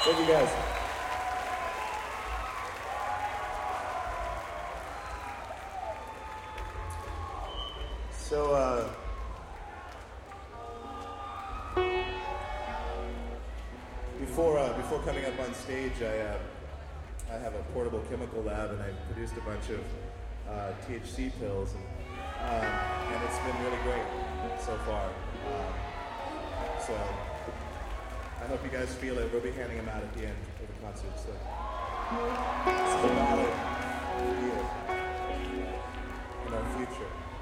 Thank you guys. So, before coming up on stage, I have a portable chemical lab, and I produced a bunch of THC pills, and it's been really great so far. So I hope you guys feel it. We'll be handing them out at the end of the concert. So this is a ballad for you in our future.